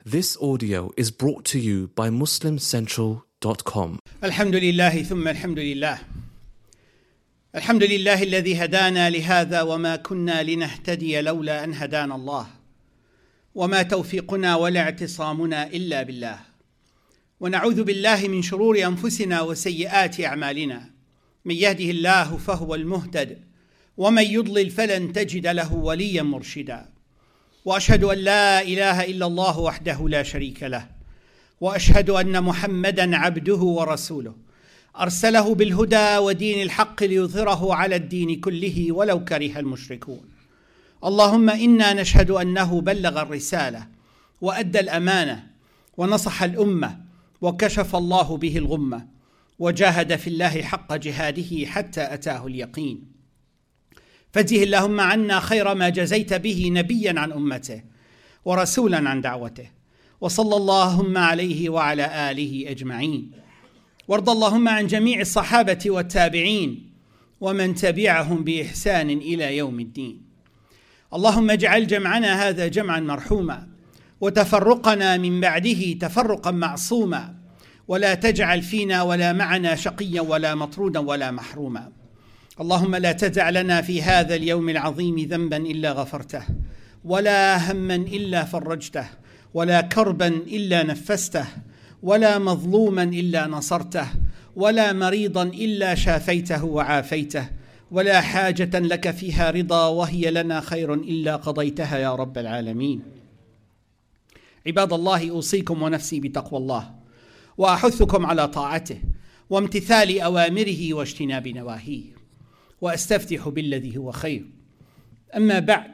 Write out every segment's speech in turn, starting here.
This audio is brought to you by MuslimCentral.com. الحمد لله ثم الحمد لله. الحمد لله الذي هدانا لهذا وما كنا لنهتدي لولا أن هدانا الله. وما توفيقنا ولا اعتصامنا إلا بالله. ونعوذ بالله من شرور أنفسنا وسيئات أعمالنا. من يهده الله فهو المهتد ومن يضلل فلن تجد له وليا مرشدا. وأشهد أن لا إله إلا الله وحده لا شريك له. وأشهد أن محمدا عبده ورسوله أرسله بالهدى ودين الحق ليظهره على الدين كله ولو كره المشركون. اللهم إنا نشهد أنه بلغ الرسالة وأدى الأمانة ونصح الأمة وكشف الله به الغمة وجاهد في الله حق جهاده حتى أتاه اليقين. فاجزه اللهم عنا خير ما جزيت به نبيا عن أمته ورسولا عن دعوته. وصلى اللهم عليه وعلى آله أجمعين. وارض اللهم عن جميع الصحابة والتابعين ومن تبعهم بإحسان إلى يوم الدين. اللهم اجعل جمعنا هذا جمعا مرحوما وتفرقنا من بعده تفرقا معصوما ولا تجعل فينا ولا معنا شقيا ولا مطرودا ولا محروما. اللهم لا تدع لنا في هذا اليوم العظيم ذنبا إلا غفرته ولا هما إلا فرجته ولا كربا إلا نفسته ولا مظلوما إلا نصرته ولا مريضا إلا شافيته وعافيته ولا حاجة لك فيها رضا وهي لنا خير إلا قضيتها يا رب العالمين. عباد الله، أوصيكم ونفسي بتقوى الله وأحثكم على طاعته وامتثال أوامره واجتناب نواهيه وأستفتح بالذي هو خير. أما بعد،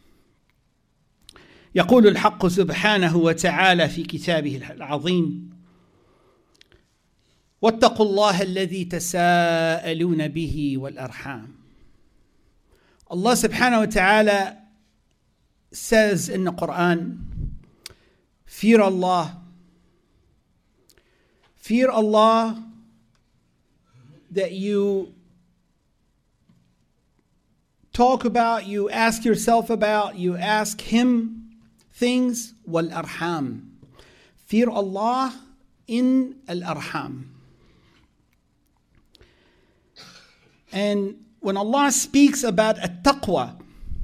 يقول الحق سبحانه وتعالى في كتابه العظيم: واتقوا الله الذي تساءلون به والأرحام. Allah subhanahu wa ta'ala says in the Quran, fear Allah that you talk about, you ask yourself about, you ask Him things. Wal arham. Fear Allah in al arham. And when Allah speaks about at-taqwa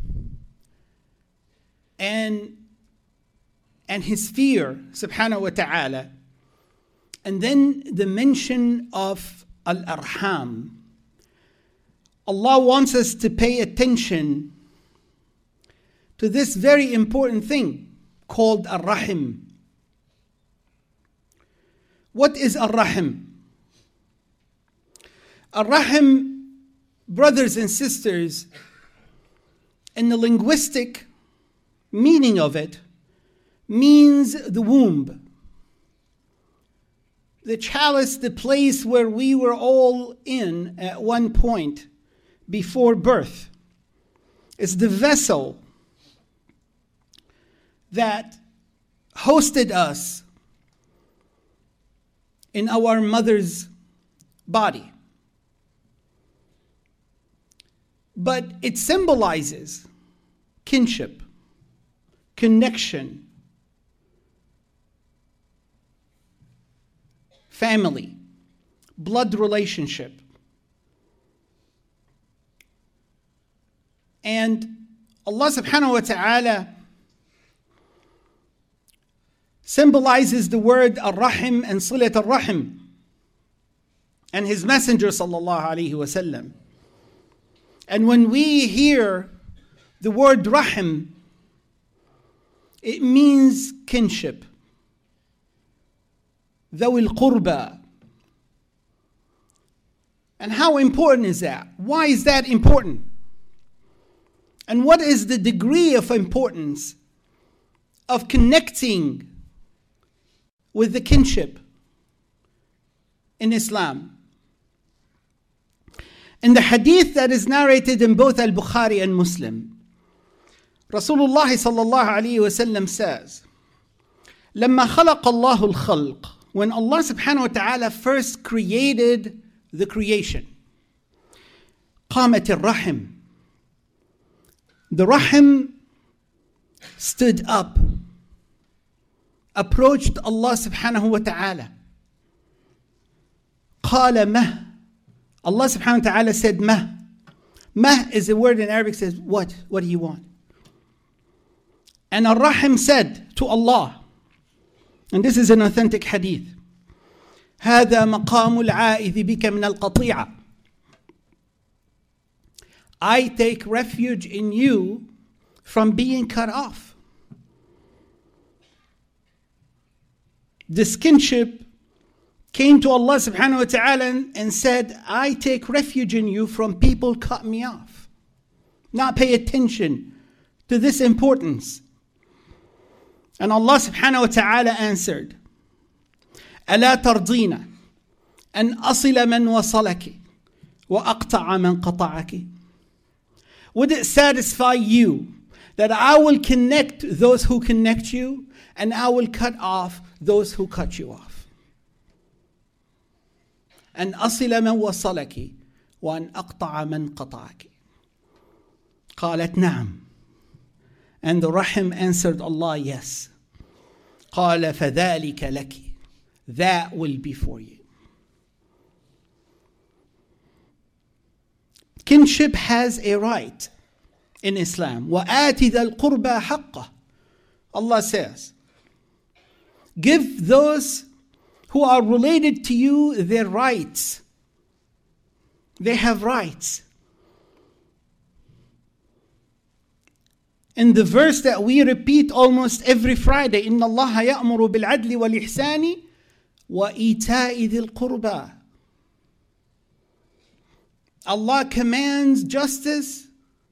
and His fear, subhanahu wa ta'ala, and then the mention of al-arham, Allah wants us to pay attention to this very important thing called ar-rahim. What is ar-rahim? Ar-rahim, brothers and sisters, in the linguistic meaning of it, means the womb. The chalice, the place where we were all in at one point before birth. It's the vessel that hosted us in our mother's body. But it symbolizes kinship, connection, family, blood relationship. And Allah subhanahu wa ta'ala symbolizes the word ar-rahim and silat ar-rahim and His Messenger sallallahu alayhi wa sallam. And when we hear the word rahim, it means kinship. Dhawil qurba. And how important is that? Why is that important? And what is the degree of importance of connecting with the kinship in Islam? In the hadith that is narrated in both Al-Bukhari and Muslim, Rasulullah sallallahu alayhi wa sallam says, لما خلق الله الخلق, when Allah subhanahu wa ta'ala first created the creation, قامت الرحم, the rahim stood up approached Allah subhanahu wa ta'ala. قال مه. Allah subhanahu wa ta'ala said mah. Mah is a word in Arabic says what? What do you want? And Ar-Rahim said to Allah, and this is an authentic hadith, هذا مقام العائذ بك من القطيعة. I take refuge in you from being cut off. This kinship came to Allah subhanahu wa ta'ala and said, I take refuge in you from people cut me off. Not pay attention to this importance. And Allah subhanahu wa ta'ala answered, ألا ترضين أن أصل من وصلك وأقطع من قطعك. Would it satisfy you that I will connect those who connect you and I will cut off those who cut you off? أن أصل من وصلك وأن أقطع من قطعك. قالت نعم. And the Rahim answered Allah, yes. قال فذلك لك. That will be for you. Kinship has a right in Islam. وَآتِ ذَا الْقُرْبَى حَقَّهُ. Allah says, give those who are related to you their rights. They have rights. In the verse that we repeat almost every Friday, إِنَّ اللَّهَ يَأْمُرُ بِالْعَدْلِ وَالْإِحْسَانِ وَإِيتَاءِ ذِي الْقُرْبَى. Allah commands justice,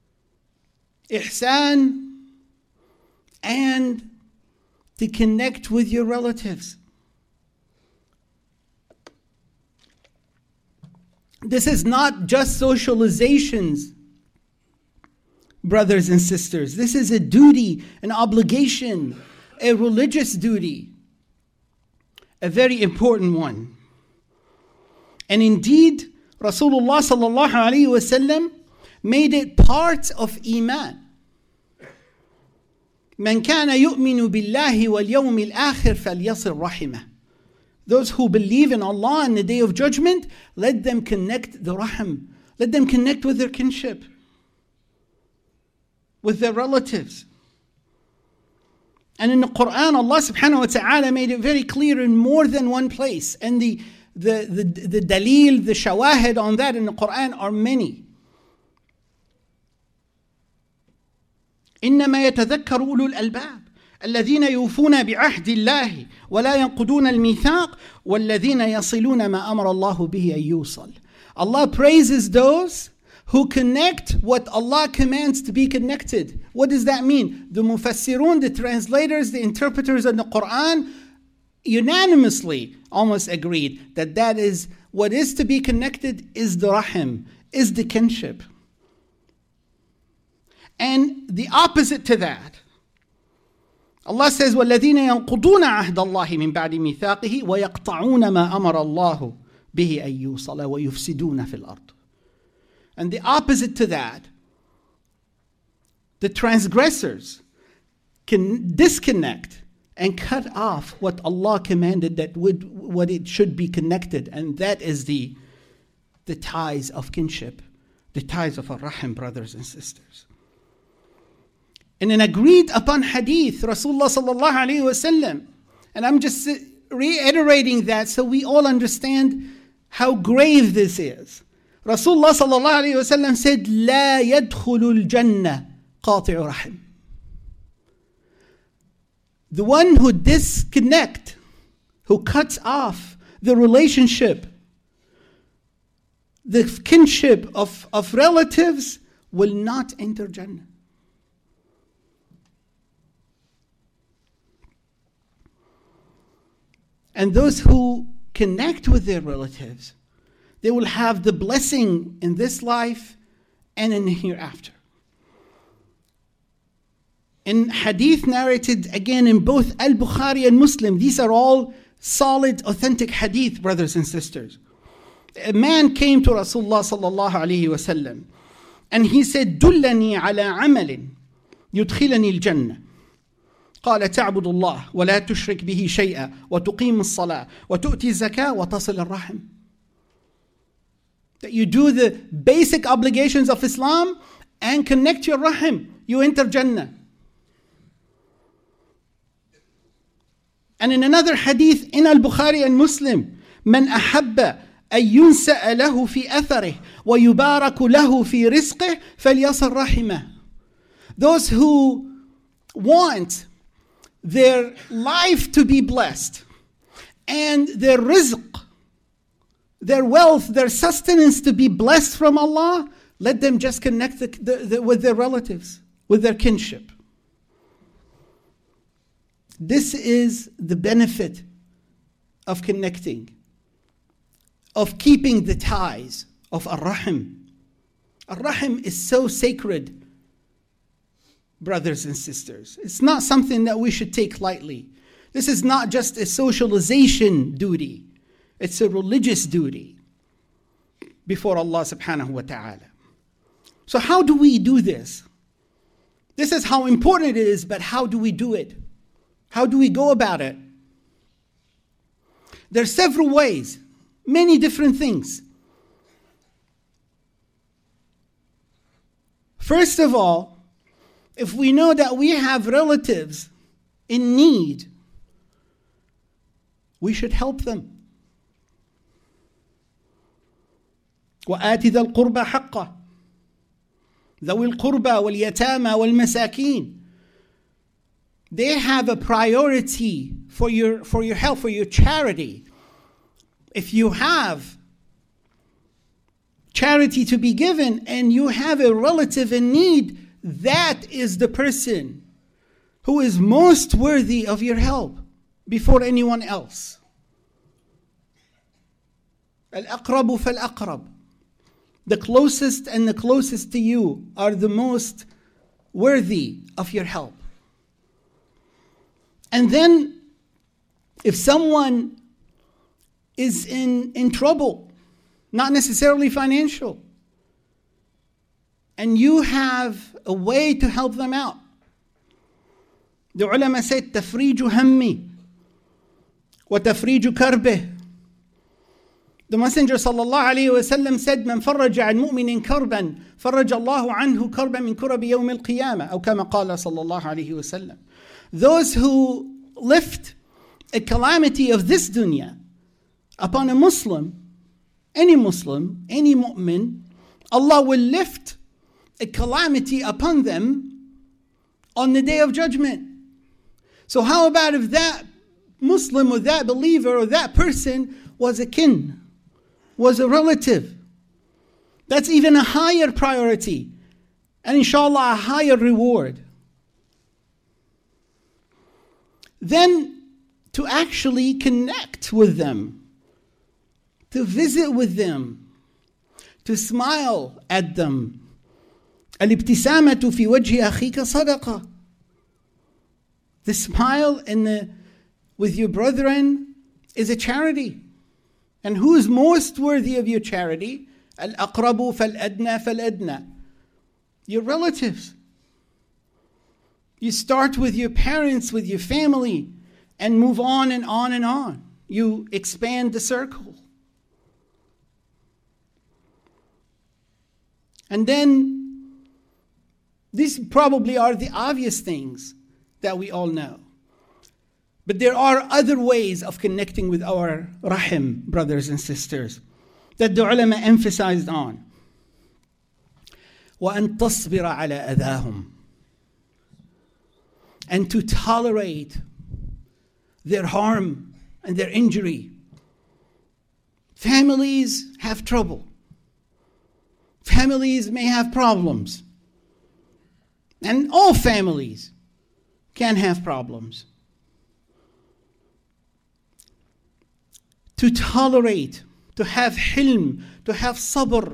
ihsan, and to connect with your relatives. This is not just socializations, brothers and sisters. This is a duty, an obligation, a religious duty, a very important one. And indeed, Rasulullah sallallahu alayhi wa sallam made it part of Iman. من كان يؤمن بالله واليوم الآخر فليصل رحمه. Those who believe in Allah and the Day of Judgment, let them connect the rahim. Let them connect with their kinship, with their relatives. And in the Quran, Allah subhanahu wa ta'ala made it very clear in more than one place. And the dalil, the shawahid on that in the Quran are many. إنما يتذكر أولو الألباب الذين يوفون بعهد الله ولا ينقضون الميثاق والذين يصلون ما أمر الله به أن يوصل. Allah praises those who connect what Allah commands to be connected. What does that mean? The mufassirun, the translators, the interpreters of the Quran unanimously almost agreed that that is what is to be connected is the rahim, is the kinship. And the opposite to that, Allah says, وَالَّذِينَ يَنْقُضُونَ عَهْدَ اللَّهِ مِنْ بَعْدِ مِيثَاقِهِ وَيَقْطَعُونَ مَا أَمَرَ اللَّهُ بِهِ أَن يُوصَلَ وَيُفْسِدُونَ فِي الْأَرْضِ. And the opposite to that, the transgressors can disconnect and cut off what Allah commanded what it should be connected, and that is the ties of kinship, the ties of ar-rahim, brothers and sisters. In an agreed upon hadith, Rasulullah sallallahu alayhi wa sallam, and I'm just reiterating that so we all understand how grave this is. Rasulullah sallallahu alayhi wa sallam said, لا يدخل الجنة قاطع رحم. The one who disconnect, who cuts off the relationship, the kinship of relatives will not enter Jannah. And those who connect with their relatives, they will have the blessing in this life and in the hereafter. In hadith narrated again in both Al-Bukhari and Muslim, these are all solid, authentic hadith, brothers and sisters. A man came to Rasulullah sallallahu alayhi wa sallam and he said, دُلَّنِي عَلَى عَمَلٍ يُدْخِلَنِي الْجَنَّةِ. قال تعبد الله ولا تشرك به شيئا وتقيم الصلاة وتؤتي الزكاة وتصل الرحم. That you do the basic obligations of Islam and connect your rahim, you enter Jannah. And in another hadith in Al-Bukhari and Muslim, من أحب أن ينسأ له في أثره ويبارك له في رزقه فليصل رحمه. Those who want their life to be blessed and their rizq, their wealth, their sustenance to be blessed from Allah, let them just connect with their relatives, with their kinship. This is the benefit of connecting, of keeping the ties of Ar-Rahim. Ar-Rahim is so sacred, brothers and sisters. It's not something that we should take lightly. This is not just a socialization duty. It's a religious duty before Allah subhanahu wa ta'ala. So how do we do this? This is how important it is, but how do we do it? How do we go about it? There are several ways, many different things. First of all, if we know that we have relatives in need, we should help them. وآت ذا القربى حقه ذوي القربى واليتامى والمساكين. They have a priority for your help, for your charity. If you have charity to be given and you have a relative in need, that is the person who is most worthy of your help before anyone else. Al-aqrabu fal-aqrab. The closest and the closest to you are the most worthy of your help. And then, if someone is in trouble, not necessarily financial, and you have a way to help them out, the ulama said, تفريج همي وتفريج كربه. The Messenger sallallahu alayhi wa sallam said, من فرج عن مؤمن كربا فرج الله عنه كربا من كرب يوم القيامة أو كما قال صلى الله عليه وسلم. Those who lift a calamity of this dunya upon a Muslim, any mu'min, Allah will lift a calamity upon them on the day of judgment. So how about if that Muslim or that believer or that person was a kin, was a relative? That's even a higher priority and inshallah a higher reward. Then to actually connect with them, to visit with them, to smile at them. الابتسامة في وجه أخيك صدقة. The smile with your brethren is a charity. And who is most worthy of your charity? الأقرب فالأدنى فالأدنى. Your relatives. You start with your parents, with your family, and move on and on and on. You expand the circle. And then, these probably are the obvious things that we all know. But there are other ways of connecting with our rahim, brothers and sisters, that the ulama emphasized on. وَأَن تَصْبِرَ عَلَى أَذَاهُمْ. And to tolerate their harm and their injury. Families have trouble. Families may have problems. And all families can have problems. To tolerate, to have hilm, to have sabr,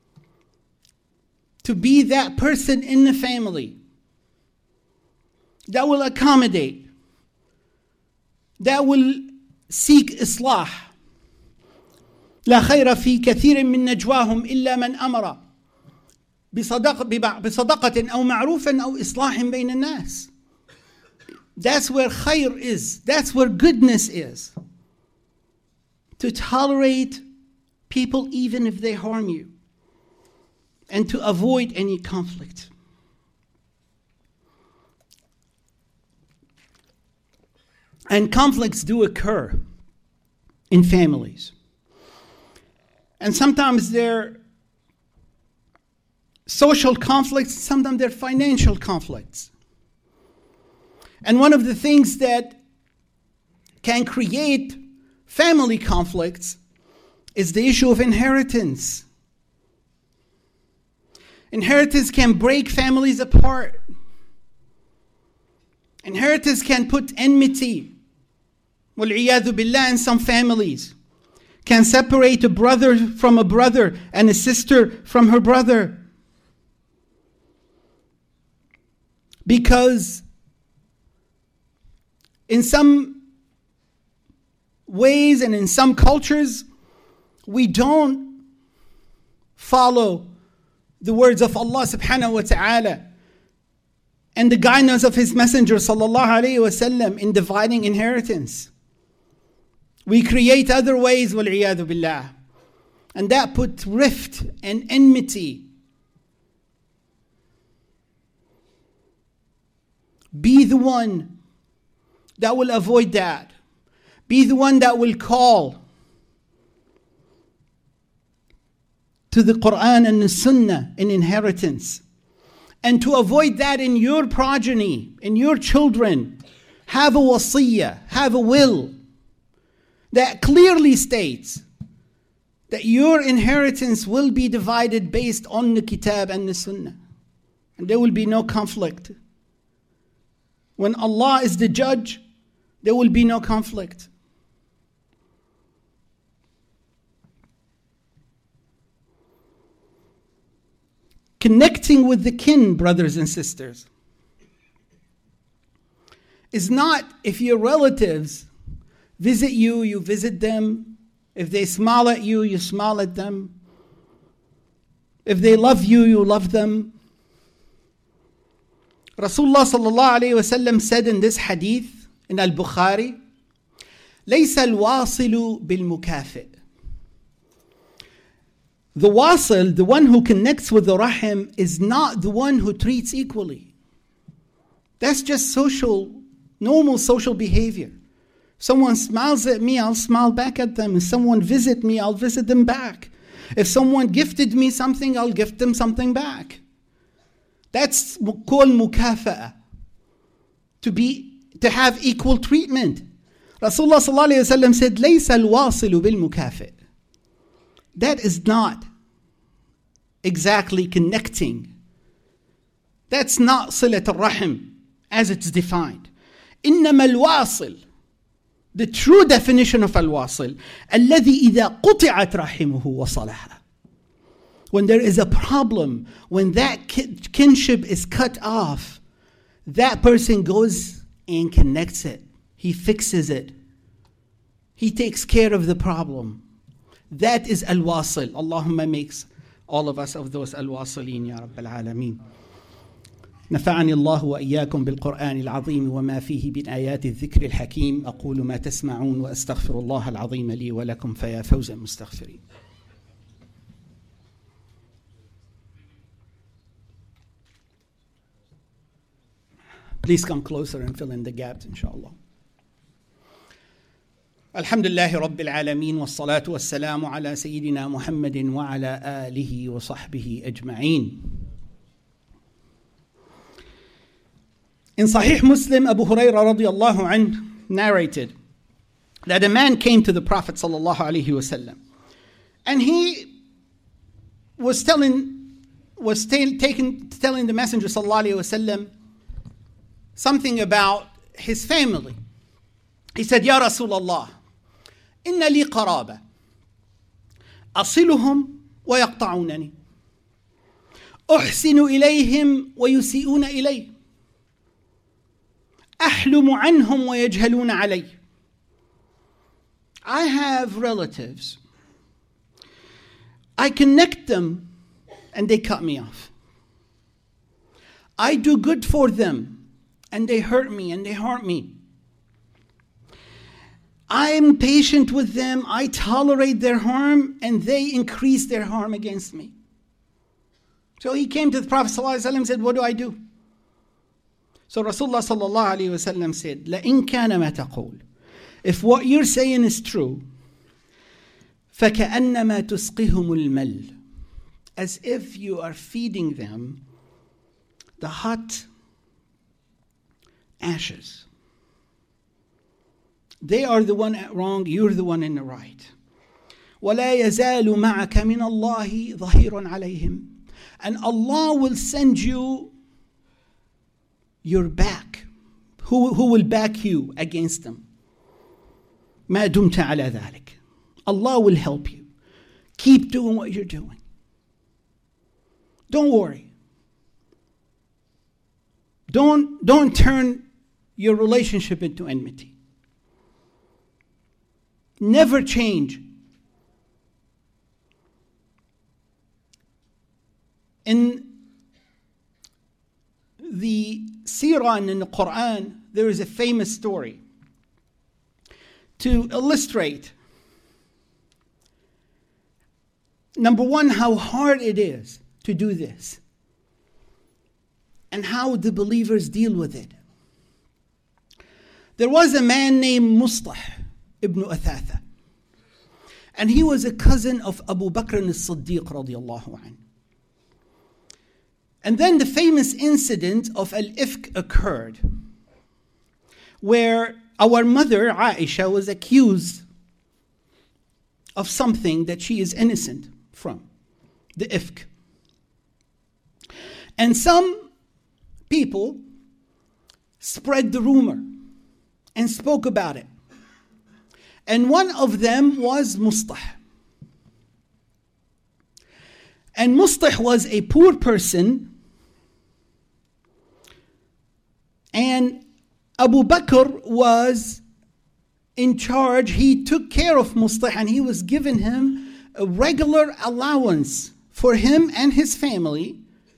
to be that person in the family that will accommodate, that will seek islah. لا خير في كثير من نجواهم إلا من أمر بصدقة أو معروف أو إصلاح بين الناس. That's where khair is. That's where goodness is. To tolerate people even if they harm you. And to avoid any conflict. And conflicts do occur in families. And sometimes they're social conflicts, sometimes they're financial conflicts. And one of the things that can create family conflicts is the issue of inheritance. Inheritance can break families apart. Inheritance can put enmity, wal-iyadhu billah, in some families. Can separate a brother from a brother and a sister from her brother. Because in some ways and in some cultures, we don't follow the words of Allah subhanahu wa ta'ala and the guidance of His Messenger sallallahu alayhi wa sallam in dividing inheritance. We create other ways, wal-iyadhu billah. And that put rift and enmity. Be the one that will avoid that. Be the one that will call to the Quran and the Sunnah in inheritance. And to avoid that in your progeny, in your children, have a wasiyah, have a will that clearly states that your inheritance will be divided based on the Kitab and the Sunnah. And there will be no conflict. When Allah is the judge, there will be no conflict. Connecting with the kin, brothers and sisters, is not if your relatives visit you, you visit them. If they smile at you, you smile at them. If they love you, you love them. Rasulullah sallallahu alayhi wa sallam said in this hadith in Al-Bukhari, لَيْسَ الْوَاصِلُ بِالْمُكَافِئ. The wasil, the one who connects with the rahim, is not the one who treats equally. That's just normal social behavior. Someone smiles at me, I'll smile back at them. If someone visits me, I'll visit them back. If someone gifted me something, I'll gift them something back. That's called mukafa'a. To have equal treatment. Rasulullah sallallahu alayhi wa sallam said, لَيْسَ الْوَاصِلُ بِالْمُكَافِئ. That is not exactly connecting. That's not صلة الرحم as it's defined. إنما الواصل, the true definition of الواصل, الذي إذا قطعت رحمه وصلها. When there is a problem, when that kinship is cut off, that person goes and connects it. He fixes it. He takes care of the problem. That is al-wasil. Allahumma makes all of us of those al-wasilin, Ya Rabbal Alameen. نفعني الله وإياكم بالقرآن العظيم وما فيه من آيات الذكر الحكيم. أقول ما تسمعون وأستغفر الله العظيم لي ولكم فيا فوز المستغفرين. Please come closer and fill in the gaps, inshallah. الحمد لله رب العالمين والصلاة والسلام على سيدنا محمد وعلى آله وصحبه أجمعين. In Sahih Muslim, Abu Hurairah radiallahu anhu narrated that a man came to the Prophet sallallahu alaihi wasallam, and he was telling the Messenger sallallahu alaihi wasallam something about his family. He said, Ya Rasulullah, inna li qaraba asiluhum wa yaqta'unani uhsinu ilayhim wa yusi'una ilay ahlumu anhum wa yajhaluna alay. I have relatives. I connect them and they cut me off. I do good for them and they hurt me and they harm me. I'm patient with them, I tolerate their harm, and they increase their harm against me. So he came to the Prophet ﷺ and said, what do I do? So Rasulullah ﷺ said, لَإِن كَانَ مَا تَقُولُ, if what you're saying is true, فَكَأَنَّمَا تُسْقِهُمُ الْمَلِّ, as if you are feeding them the hot ashes. They are the one wrong, you're the one in the right. وَلَا يَزَالُ مَعَكَ مِنَ اللَّهِ ظَهِيرٌ عَلَيْهِمْ, and Allah will send you your back. Who will back you against them? مَا دُمْتَ عَلَى ذَلِكَ, Allah will help you. Keep doing what you're doing. Don't worry. Don't turn your relationship into enmity. Never change. In the Seerah and in the Quran, there is a famous story to illustrate, number one, how hard it is to do this and how the believers deal with it. There was a man named Mustah ibn Athatha, and he was a cousin of Abu Bakr as-Siddiq radiyallahu anhu. And then the famous incident of Al-Ifk occurred, where our mother Aisha was accused of something that she is innocent from, the Ifk. And some people spread the rumor and spoke about it. And one of them was Mustah. And Mustah was a poor person, and Abu Bakr was in charge. He took care of Mustah, and he was giving him a regular allowance for him and his family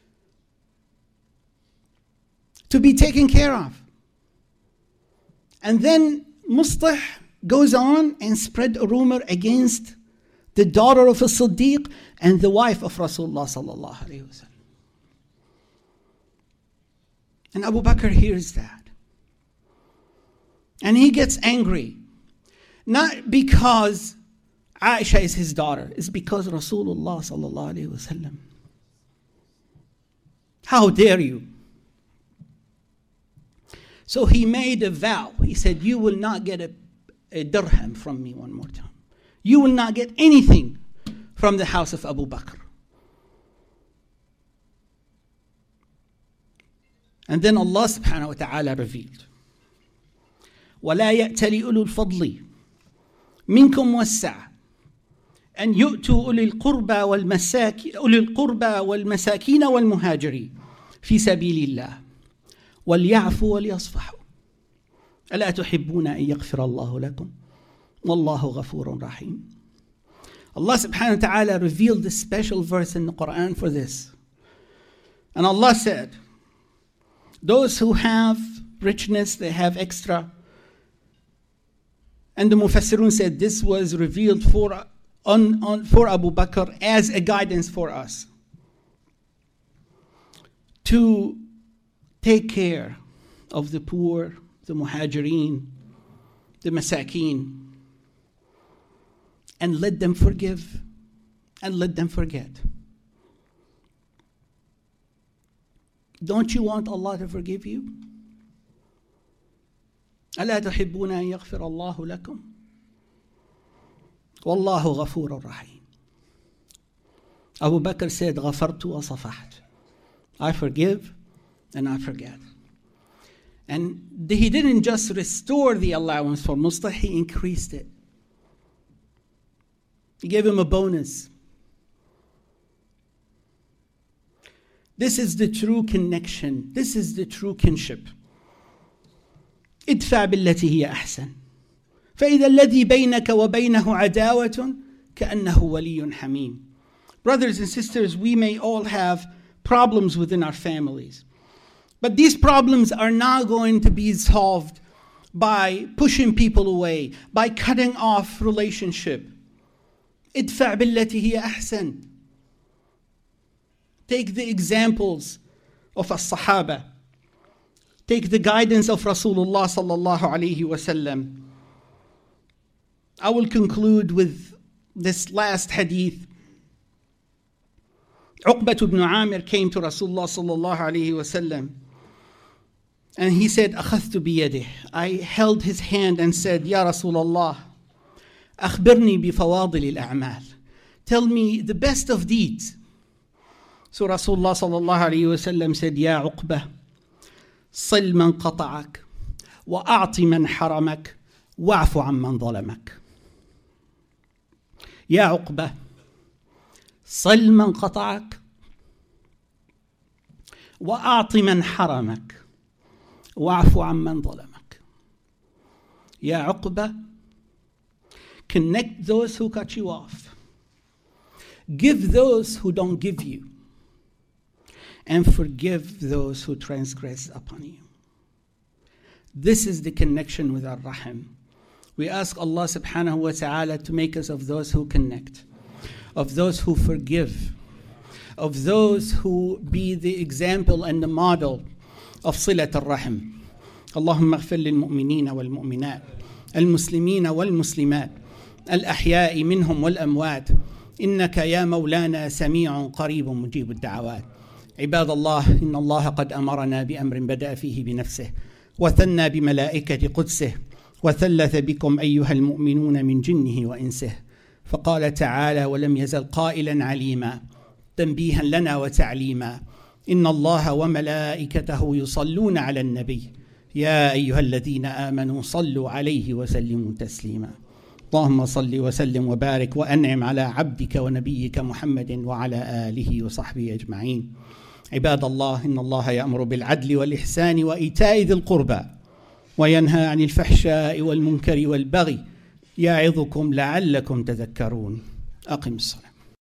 to be taken care of. And then Mustah goes on and spread a rumor against the daughter of a Siddiq and the wife of Rasulullah sallallahu alaihi wasallam. And Abu Bakr hears that. And he gets angry. Not because Aisha is his daughter, it's because Rasulullah sallallahu alaihi wasallam. How dare you? So he made a vow. He said, you will not get a dirham from me one more time. You will not get anything from the house of Abu Bakr. And then Allah subhanahu wa ta'ala revealed, وَلَا يَأْتَلِ أُولُو الْفَضْلِ مِنْكُمْ وَالسَّعَةِ أَنْ يُؤْتُوا أُولِي الْقُرْبَى وَالْمَسَاكِينَ وَالْمُهَاجِرِينَ فِي سَبِيلِ اللَّهِ وَلْيَعْفُوا وَلْيَصْفَحُوا أَلَا تُحِبُّونَ أَنْ يَغْفِرَ اللَّهُ لَكُمْ وَاللَّهُ غَفُورٌ رَحِيمٌ. Allah subhanahu wa ta'ala revealed this special verse in the Quran for this. And Allah said, those who have richness, they have extra. And the Mufassirun said this was revealed for Abu Bakr as a guidance for us to take care of the poor, the muhajireen, the masakeen, and let them forgive and let them forget. Don't you want Allah to forgive you? ألا تحبون أن يغفر الله لكم والله غفور رحيم. Abu Bakr said, غفرت وصفحت. I forgive and I forget. And he didn't just restore the allowance for Mustah, he increased it. He gave him a bonus. This is the true connection. This is the true kinship. ادفع بالتي هي أحسن فإذا الذي بينك وبينه عداوة كأنه ولي حميم. Brothers and sisters, we may all have problems within our families. But these problems are not going to be solved by pushing people away, by cutting off relationship. ادفع بالتي هي أحسن. Take the examples of as-Sahaba. Take the guidance of Rasulullah sallallahu alayhi wasallam. I will conclude with this last hadith. Uqbah ibn Amir came to Rasulullah sallallahu alayhi wasallam, and he said, أخذت بيده. I held his hand and said, Ya Rasulullah, أخبرني بفواضل الأعمال. Tell me the best of deeds. So Rasulullah sallallahu alayhi wasallam said, Ya Uqbah, صل من قطعك وأعط من حرمك واعف عن من ظلمك. يا عقبة، صل من قطعك وأعط من حرمك واعف عن من ظلمك. يا عقبة, connect those who cut you off. Give those who don't give you. And forgive those who transgress upon you. This is the connection with our Rahim. We ask Allah subhanahu wa ta'ala to make us of those who connect, of those who forgive, of those who be the example and the model of صلة الرحم. اللهم اغفر للمؤمنين والمؤمنات المسلمين والمسلمات الأحياء منهم والأموات إنك يا مولانا سميع قريب مجيب الدعوات. عباد الله، إن الله قد أمرنا بأمر بدأ فيه بنفسه وثنى بملائكة قدسه وثلث بكم أيها المؤمنون من جنه وإنسه، فقال تعالى: ولم يزل قائلا عليما تنبيها لنا وتعليما: إن الله وملائكته يصلون على النبي يا أيها الذين آمنوا صلوا عليه وسلموا تسليما. اللهم صل وسلم وبارك وأنعم على عبدك ونبيك محمد وعلى آله وصحبه أجمعين. عباد الله، إن الله يأمر بالعدل والإحسان وإيتاء ذي القربى وينهى عن الفحشاء والمنكر والبغي يعظكم لعلكم تذكرون. أقم الصلاة.